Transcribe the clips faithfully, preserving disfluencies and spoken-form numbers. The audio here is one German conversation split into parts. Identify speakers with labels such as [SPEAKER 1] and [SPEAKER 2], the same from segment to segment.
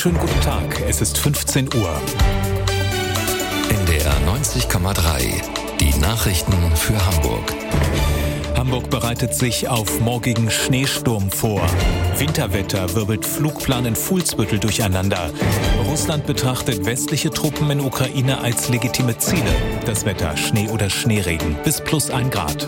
[SPEAKER 1] Schönen guten Tag, es ist fünfzehn Uhr.
[SPEAKER 2] N D R neunzig Komma drei, die Nachrichten für Hamburg.
[SPEAKER 1] Hamburg bereitet sich auf morgigen Schneesturm vor. Winterwetter wirbelt Flugplan in Fuhlsbüttel durcheinander. Russland betrachtet westliche Truppen in Ukraine als legitime Ziele. Das Wetter Schnee oder Schneeregen bis plus ein Grad.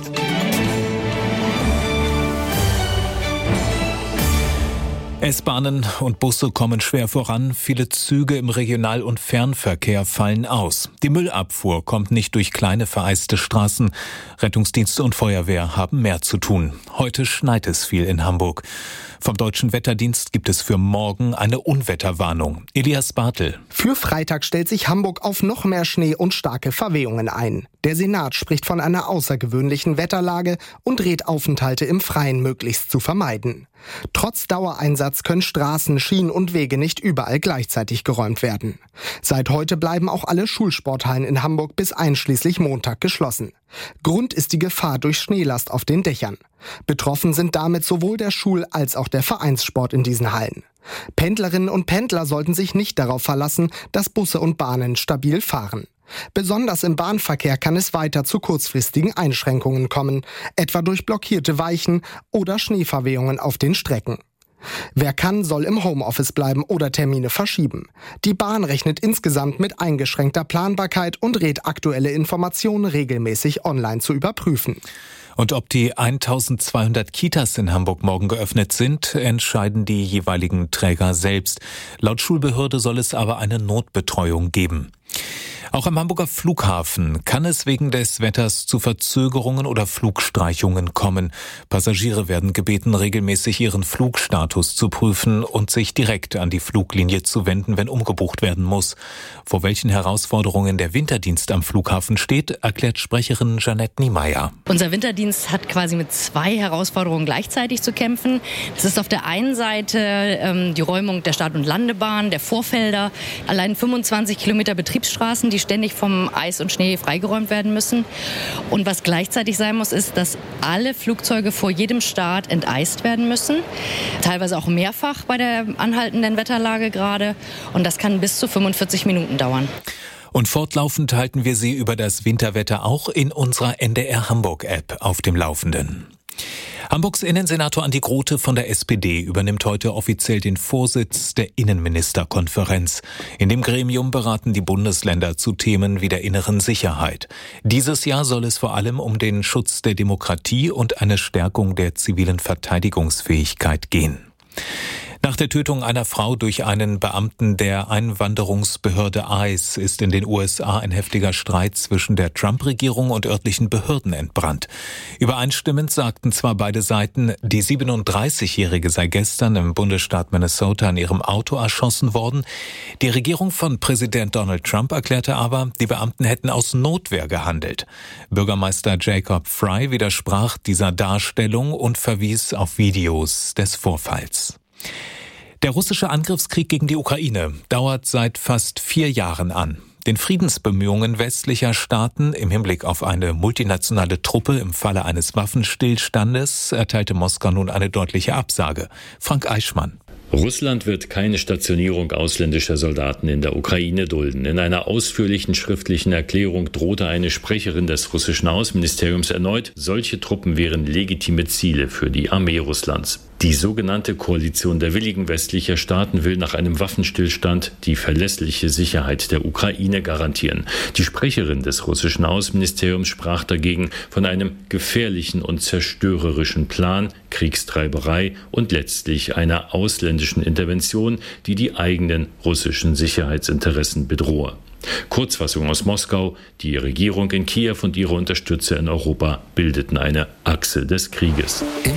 [SPEAKER 1] S-Bahnen und Busse kommen schwer voran. Viele Züge im Regional- und Fernverkehr fallen aus. Die Müllabfuhr kommt nicht durch kleine vereiste Straßen. Rettungsdienste und Feuerwehr haben mehr zu tun. Heute schneit es viel in Hamburg. Vom Deutschen Wetterdienst gibt es für morgen eine Unwetterwarnung. Elias Bartel.
[SPEAKER 3] Für Freitag stellt sich Hamburg auf noch mehr Schnee und starke Verwehungen ein. Der Senat spricht von einer außergewöhnlichen Wetterlage und rät Aufenthalte im Freien möglichst zu vermeiden. Trotz Dauereinsatz können Straßen, Schienen und Wege nicht überall gleichzeitig geräumt werden. Seit heute bleiben auch alle Schulsporthallen in Hamburg bis einschließlich Montag geschlossen. Grund ist die Gefahr durch Schneelast auf den Dächern. Betroffen sind damit sowohl der Schul- als auch der Vereinssport in diesen Hallen. Pendlerinnen und Pendler sollten sich nicht darauf verlassen, dass Busse und Bahnen stabil fahren. Besonders im Bahnverkehr kann es weiter zu kurzfristigen Einschränkungen kommen, etwa durch blockierte Weichen oder Schneeverwehungen auf den Strecken. Wer kann, soll im Homeoffice bleiben oder Termine verschieben. Die Bahn rechnet insgesamt mit eingeschränkter Planbarkeit und rät, aktuelle Informationen regelmäßig online zu überprüfen.
[SPEAKER 1] Und ob die eintausendzweihundert Kitas in Hamburg morgen geöffnet sind, entscheiden die jeweiligen Träger selbst. Laut Schulbehörde soll es aber eine Notbetreuung geben. Auch am Hamburger Flughafen kann es wegen des Wetters zu Verzögerungen oder Flugstreichungen kommen. Passagiere werden gebeten, regelmäßig ihren Flugstatus zu prüfen und sich direkt an die Fluglinie zu wenden, wenn umgebucht werden muss. Vor welchen Herausforderungen der Winterdienst am Flughafen steht, erklärt Sprecherin Jeanette Niemeyer.
[SPEAKER 4] Unser Winterdienst hat quasi mit zwei Herausforderungen gleichzeitig zu kämpfen. Das ist auf der einen Seite ähm, die Räumung der Start- und Landebahn, der Vorfelder, allein fünfundzwanzig Kilometer Betriebsstraßen, die ständig vom Eis und Schnee freigeräumt werden müssen. Und was gleichzeitig sein muss, ist, dass alle Flugzeuge vor jedem Start enteist werden müssen. Teilweise auch mehrfach bei der anhaltenden Wetterlage gerade. Und das kann bis zu fünfundvierzig Minuten dauern.
[SPEAKER 1] Und fortlaufend halten wir Sie über das Winterwetter auch in unserer N D R Hamburg-App auf dem Laufenden. Hamburgs Innensenator Andi Grote von der S P D übernimmt heute offiziell den Vorsitz der Innenministerkonferenz. In dem Gremium beraten die Bundesländer zu Themen wie der inneren Sicherheit. Dieses Jahr soll es vor allem um den Schutz der Demokratie und eine Stärkung der zivilen Verteidigungsfähigkeit gehen. Nach der Tötung einer Frau durch einen Beamten der Einwanderungsbehörde I C E ist in den U S A ein heftiger Streit zwischen der Trump-Regierung und örtlichen Behörden entbrannt. Übereinstimmend sagten zwar beide Seiten, die siebenunddreißigjährige sei gestern im Bundesstaat Minnesota in ihrem Auto erschossen worden. Die Regierung von Präsident Donald Trump erklärte aber, die Beamten hätten aus Notwehr gehandelt. Bürgermeister Jacob Frey widersprach dieser Darstellung und verwies auf Videos des Vorfalls. Der russische Angriffskrieg gegen die Ukraine dauert seit fast vier Jahren an. Den Friedensbemühungen westlicher Staaten im Hinblick auf eine multinationale Truppe im Falle eines Waffenstillstandes erteilte Moskau nun eine deutliche Absage. Frank Eichmann.
[SPEAKER 5] Russland wird keine Stationierung ausländischer Soldaten in der Ukraine dulden. In einer ausführlichen schriftlichen Erklärung drohte eine Sprecherin des russischen Außenministeriums erneut, solche Truppen wären legitime Ziele für die Armee Russlands. Die sogenannte Koalition der willigen westlicher Staaten will nach einem Waffenstillstand die verlässliche Sicherheit der Ukraine garantieren. Die Sprecherin des russischen Außenministeriums sprach dagegen von einem gefährlichen und zerstörerischen Plan, Kriegstreiberei und letztlich einer ausländischen Intervention, die die eigenen russischen Sicherheitsinteressen bedrohe. Kurzfassung aus Moskau: Die Regierung in Kiew und ihre Unterstützer in Europa bildeten eine Achse des Krieges.